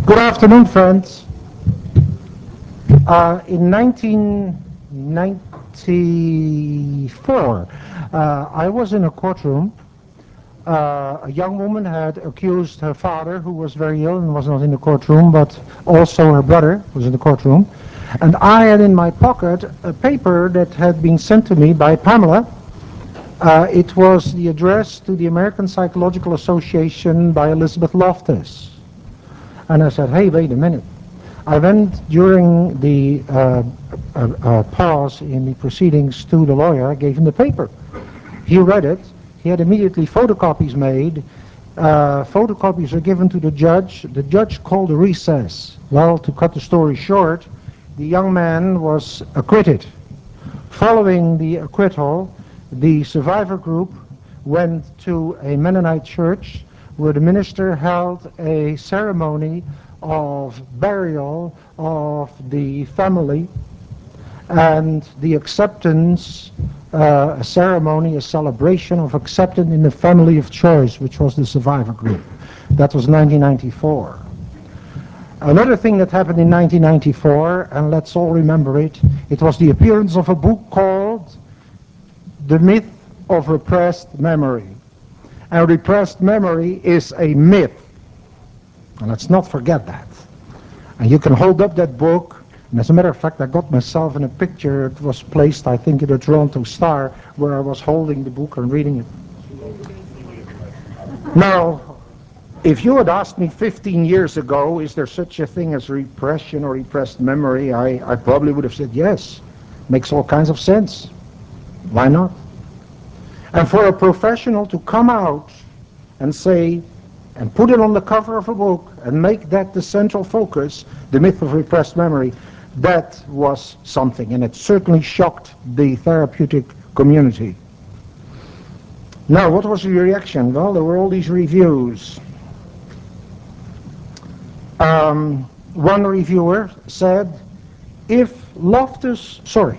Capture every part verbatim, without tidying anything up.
Good afternoon, friends. Uh, in nineteen ninety-four, uh, I was in a courtroom. Uh, a young woman had accused her father, who was very ill and was not in the courtroom, but also her brother was in the courtroom. And I had in my pocket a paper that had been sent to me by Pamela. Uh, it was the address to the American Psychological Association by Elizabeth Loftus. And I said, hey, wait a minute. I went during the uh, uh, uh, pause in the proceedings to the lawyer. I gave him the paper. He read it. He had immediately photocopies made. Uh, photocopies are given to the judge. The judge called a recess. Well, to cut the story short, the young man was acquitted. Following the acquittal, the survivor group went to a Mennonite church where the minister held a ceremony of burial of the family and the acceptance, uh, a ceremony, a celebration of acceptance in the family of choice, which was the survivor group. That was nineteen ninety-four. Another thing that happened in nineteen ninety-four, and let's all remember it, it was the appearance of a book called The Myth of Repressed Memory. And repressed memory is a myth. And let's not forget that. And you can hold up that book. And as a matter of fact, I got myself in a picture. It was placed, I think, in the Toronto Star, where I was holding the book and reading it. Now, if you had asked me fifteen years ago, is there such a thing as repression or repressed memory, I, I probably would have said yes. Makes all kinds of sense. Why not? And for a professional to come out and say, and put it on the cover of a book and make that the central focus, the myth of repressed memory, that was something, and it certainly shocked the therapeutic community. Now, what was the reaction? Well, there were all these reviews. Um, one reviewer said, if Loftus, sorry,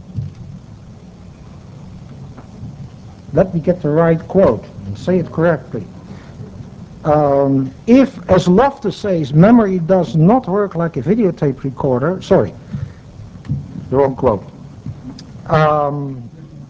let me get the right quote and say it correctly. Um, if, as Loftus says, memory does not work like a videotape recorder, sorry, the wrong quote. Um,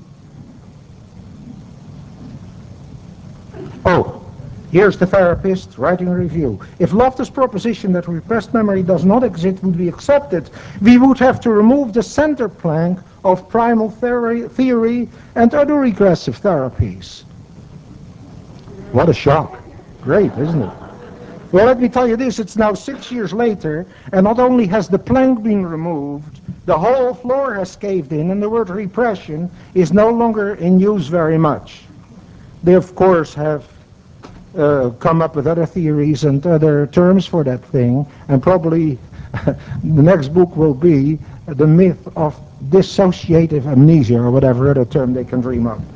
oh, here's the therapist writing a review. If Loftus' proposition that repressed memory does not exist would be accepted, we would have to remove the center plank of primal theory, theory and other regressive therapies. What a shock. Great, isn't it? Well, let me tell you this, it's now six years later, and not only has the plank been removed, the whole floor has caved in, and the word repression is no longer in use very much. They, of course, have uh, come up with other theories and other terms for that thing, and probably the next book will be The Myth of Dissociative Amnesia, or whatever other term they can dream up.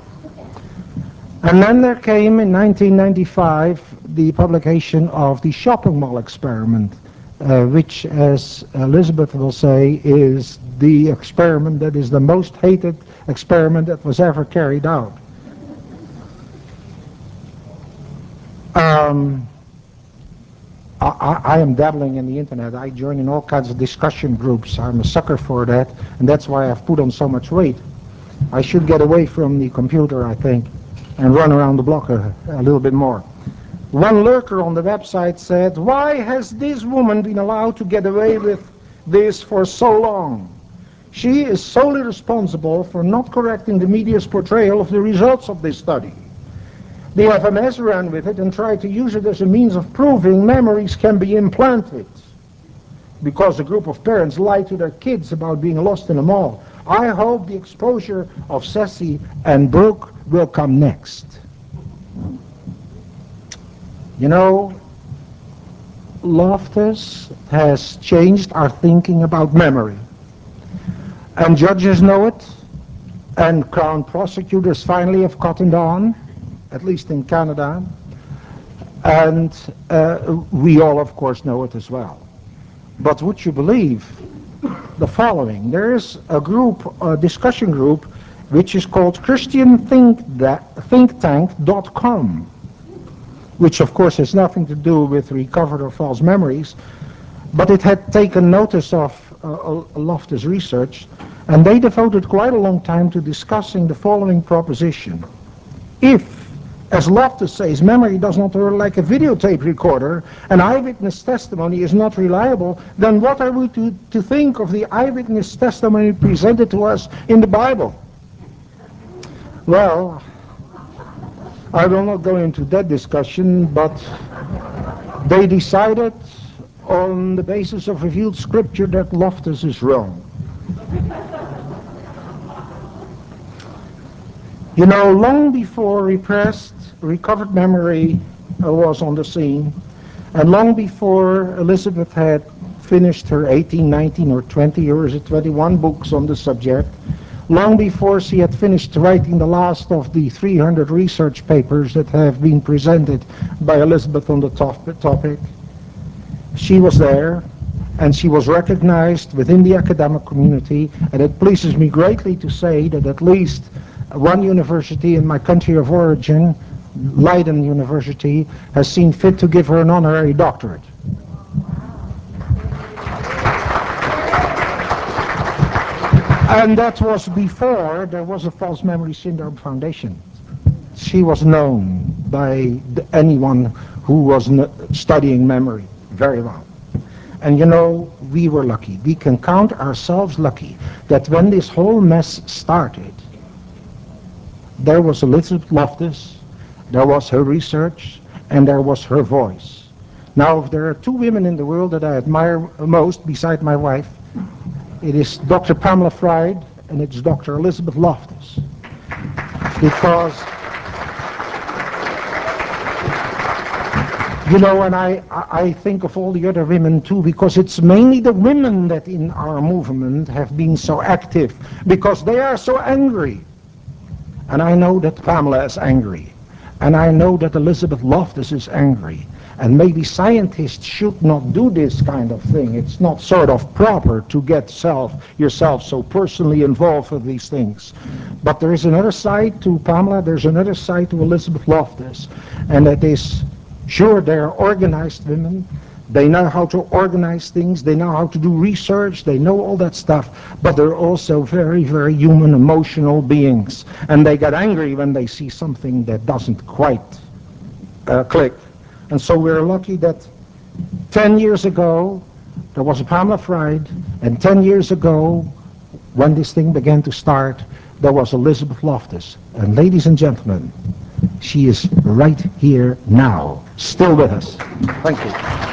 And then there came in nineteen ninety-five the publication of the shopping mall experiment, uh, which, as Elizabeth will say, is the experiment that is the most hated experiment that was ever carried out. Um, I, I am dabbling in the internet. I join in all kinds of discussion groups. I'm a sucker for that, and that's why I've put on so much weight. I should get away from the computer, I think, and run around the block a, a little bit more. One lurker on the website said, why has this woman been allowed to get away with this for so long? She is solely responsible for not correcting the media's portrayal of the results of this study. The F M S ran with it and tried to use it as a means of proving memories can be implanted, because a group of parents lied to their kids about being lost in a mall. I hope the exposure of Ceci and Brooke will come next. You know, Loftus has changed our thinking about memory. And judges know it, and Crown prosecutors finally have cottoned on, at least in Canada, and uh, we all, of course, know it as well. But would you believe the following? There is a group, a discussion group, which is called Christian Think Tank dot com. which of course has nothing to do with recovered or false memories, but it had taken notice of uh, Loftus' research, and they devoted quite a long time to discussing the following proposition. If, as Loftus says, memory does not work like a videotape recorder, and eyewitness testimony is not reliable, then what are we to, to think of the eyewitness testimony presented to us in the Bible? Well, I will not go into that discussion, but they decided on the basis of revealed scripture that Loftus is wrong. You know, long before repressed, recovered memory uh, was on the scene, and long before Elizabeth had finished her eighteen, nineteen, or twenty, or is it twenty-one books on the subject, long before she had finished writing the last of the three hundred research papers that have been presented by Elizabeth on the topic, she was there, and she was recognized within the academic community, and it pleases me greatly to say that at least one university in my country of origin, Leiden University, has seen fit to give her an honorary doctorate. And that was before there was a False Memory Syndrome Foundation. She was known by anyone who was studying memory very well. And you know, we were lucky. We can count ourselves lucky that when this whole mess started, there was Elizabeth Loftus, there was her research, and there was her voice. Now, if there are two women in the world that I admire most, beside my wife, it is Doctor Pamela Fried and it's Doctor Elizabeth Loftus. Because, you know, and I, I think of all the other women too, because it's mainly the women that in our movement have been so active, because they are so angry. And I know that Pamela is angry. And I know that Elizabeth Loftus is angry. And maybe scientists should not do this kind of thing. It's not sort of proper to get self, yourself so personally involved with these things. But there is another side to Pamela, there's another side to Elizabeth Loftus. And that is, sure, they're organized women. They know how to organize things, they know how to do research, they know all that stuff, but they're also very, very human, emotional beings. And they get angry when they see something that doesn't quite uh, click. And so we're lucky that ten years ago, there was a Pamela Fried, and ten years ago, when this thing began to start, there was Elizabeth Loftus. And ladies and gentlemen, she is right here now, still with us. Thank you.